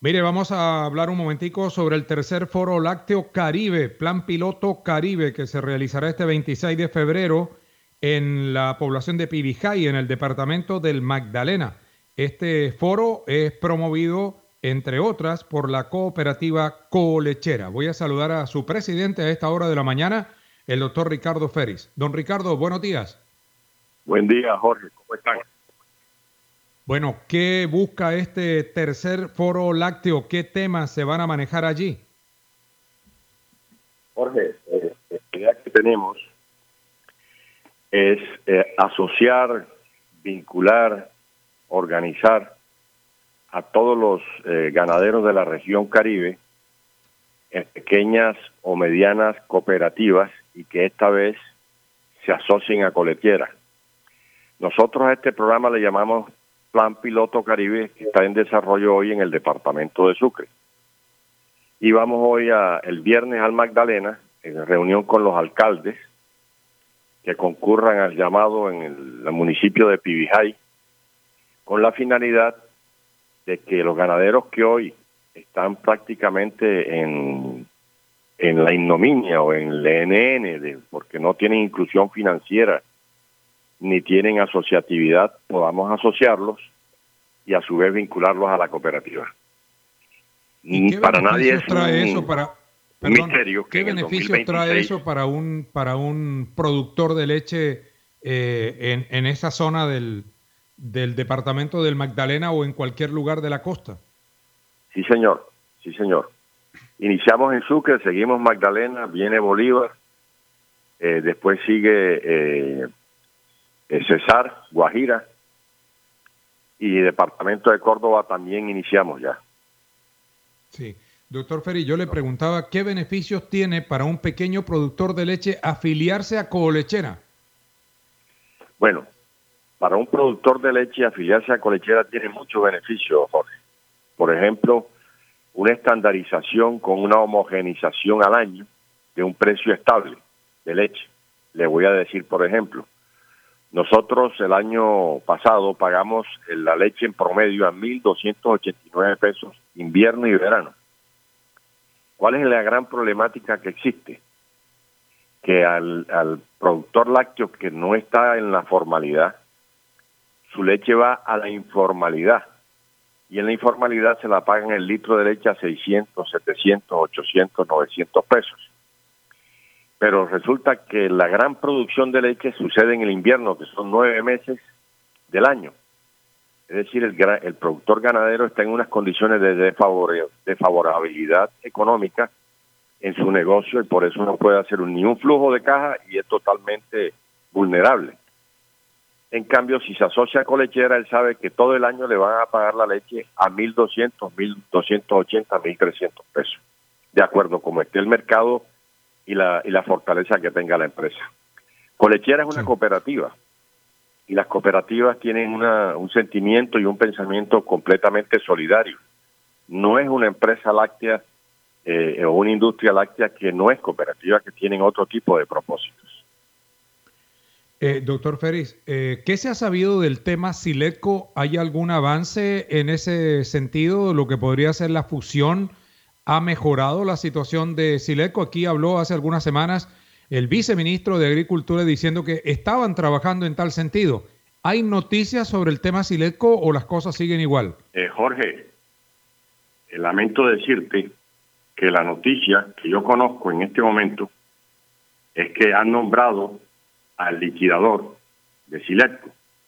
Mire, vamos a hablar un momentico sobre el tercer Foro Lácteo Caribe, Plan Piloto Caribe, que se realizará este 26 de febrero en la población de Pibijay, en el departamento del Magdalena. Este foro es promovido, entre otras, por la cooperativa Colechera. Voy a saludar a su presidente a esta hora de la mañana, el doctor Ricardo Férez. Don Ricardo, buenos días. Buen día, Jorge. ¿Cómo están? Bueno, ¿qué busca este tercer Foro Lácteo? ¿Qué temas se van a manejar allí? Jorge, la idea que tenemos es asociar, vincular, organizar a todos los ganaderos de la región Caribe en pequeñas o medianas cooperativas y que esta vez se asocien a Colechera. Nosotros a este programa le llamamos Plan Piloto Caribe, que está en desarrollo hoy en el departamento de Sucre. Y vamos hoy el viernes al Magdalena, en reunión con los alcaldes que concurran al llamado en el municipio de Pibijay, con la finalidad de que los ganaderos que hoy están prácticamente en la ignominia o en el ENN, porque no tienen inclusión financiera ni tienen asociatividad, podamos asociarlos y a su vez vincularlos a la cooperativa. ¿Y qué Para nadie es trae eso un misterio que ¿qué beneficios trae eso para un productor de leche en esa zona del departamento del Magdalena o en cualquier lugar de la costa? Sí, señor. Sí, señor. Iniciamos en Sucre, seguimos Magdalena, viene Bolívar, después sigue Cesar, Guajira, y departamento de Córdoba también iniciamos ya. Sí. Doctor Ferry, yo le preguntaba qué beneficios tiene para un pequeño productor de leche afiliarse a Colechera. Bueno, para un productor de leche afiliarse a Colechera tiene muchos beneficios, Jorge. Por ejemplo, una estandarización con una homogenización al año de un precio estable de leche. Le voy a decir, por ejemplo, nosotros el año pasado pagamos la leche en promedio a 1.289 pesos invierno y verano. ¿Cuál es la gran problemática que existe? Que al productor lácteo que no está en la formalidad, su leche va a la informalidad. Y en la informalidad se la pagan el litro de leche a 600, 700, 800, 900 pesos. Pero resulta que la gran producción de leche sucede en el invierno, que son 9 meses del año. Es decir, el productor ganadero está en unas condiciones de desfavorabilidad económica en su negocio y por eso no puede hacer ni un flujo de caja y es totalmente vulnerable. En cambio, si se asocia a Colechera, él sabe que todo el año le van a pagar la leche a 1.200, 1.280, 1.300 pesos, de acuerdo como esté el mercado y la fortaleza que tenga la empresa. Colechera es una cooperativa y las cooperativas tienen un sentimiento y un pensamiento completamente solidario. No es una empresa láctea o una industria láctea que no es cooperativa, que tienen otro tipo de propósitos. Doctor Férez, ¿qué se ha sabido del tema Siletco? ¿Hay algún avance en ese sentido? ¿Lo que podría ser la fusión ha mejorado la situación de Siletco? Aquí habló hace algunas semanas el viceministro de Agricultura diciendo que estaban trabajando en tal sentido. ¿Hay noticias sobre el tema Siletco o las cosas siguen igual? Jorge, lamento decirte que la noticia que yo conozco en este momento es que han nombrado al liquidador de Siletco.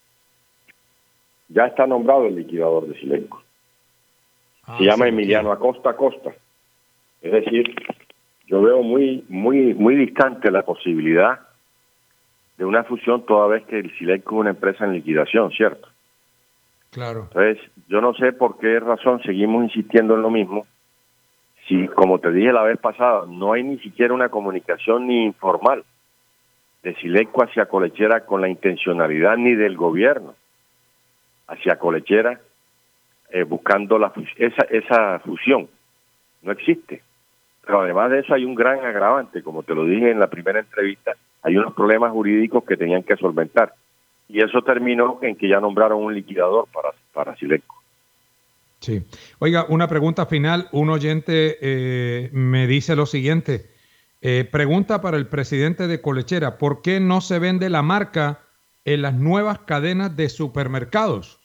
Ya está nombrado el liquidador de Siletco. Se llama Emiliano Acosta. Es decir, yo veo muy distante la posibilidad de una fusión toda vez que el Siletco es una empresa en liquidación, ¿cierto? Claro. Entonces, yo no sé por qué razón seguimos insistiendo en lo mismo. Si, como te dije la vez pasada, no hay ni siquiera una comunicación ni informal de Siletco hacia Colechera con la intencionalidad ni del gobierno hacia Colechera buscando esa fusión. No existe. Pero además de eso hay un gran agravante, como te lo dije en la primera entrevista, hay unos problemas jurídicos que tenían que solventar. Y eso terminó en que ya nombraron un liquidador para Siletco. Sí. Oiga, una pregunta final. Un oyente me dice lo siguiente. Pregunta para el presidente de Colechera. ¿Por qué no se vende la marca en las nuevas cadenas de supermercados?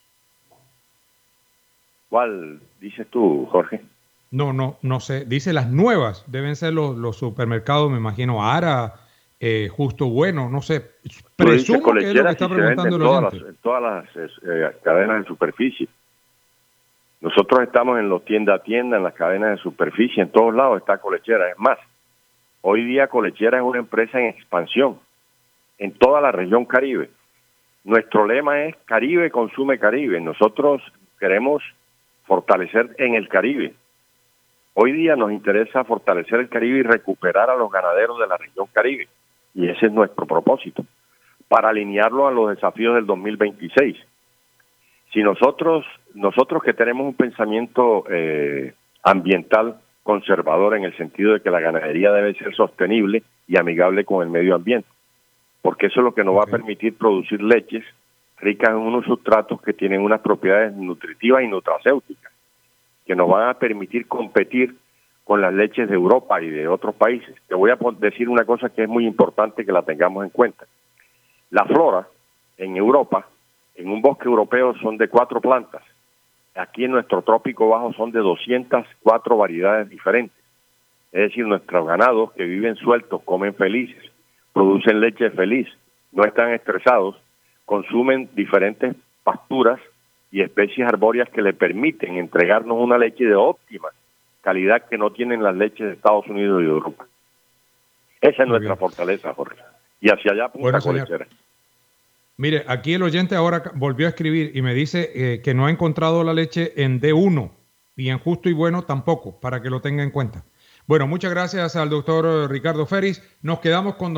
¿Cuál dices tú, Jorge? No sé. Dice las nuevas. Deben ser los supermercados, me imagino, Ara, Justo Bueno, no sé. Tú dices Presumo que es lo que Colechera está si se vende preguntando el oyente. en todas las cadenas de superficie. Nosotros estamos en los tienda a tienda, en las cadenas de superficie, en todos lados está Colechera. Es más, hoy día Colechera es una empresa en expansión en toda la región Caribe. Nuestro lema es Caribe consume Caribe. Nosotros queremos fortalecer en el Caribe. Hoy día nos interesa fortalecer el Caribe y recuperar a los ganaderos de la región Caribe. Y ese es nuestro propósito, para alinearlo a los desafíos del 2026. Si nosotros que tenemos un pensamiento ambiental conservador en el sentido de que la ganadería debe ser sostenible y amigable con el medio ambiente, porque eso es lo que nos va a permitir producir leches ricas en unos sustratos que tienen unas propiedades nutritivas y nutracéuticas, que nos van a permitir competir con las leches de Europa y de otros países. Te voy a decir una cosa que es muy importante que la tengamos en cuenta. La flora en Europa, en un bosque europeo, son de 4 plantas. Aquí en nuestro trópico bajo son de 204 variedades diferentes. Es decir, nuestros ganados que viven sueltos, comen felices, producen leche feliz, no están estresados, consumen diferentes pasturas y especies arbóreas que le permiten entregarnos una leche de óptima calidad que no tienen las leches de Estados Unidos y de Europa. Esa es nuestra fortaleza, Jorge. Y hacia allá apunta Colechera. Mire, aquí el oyente ahora volvió a escribir y me dice que no ha encontrado la leche en D1 y en Justo y Bueno tampoco, para que lo tenga en cuenta. Bueno, muchas gracias al doctor Ricardo Feris. Nos quedamos con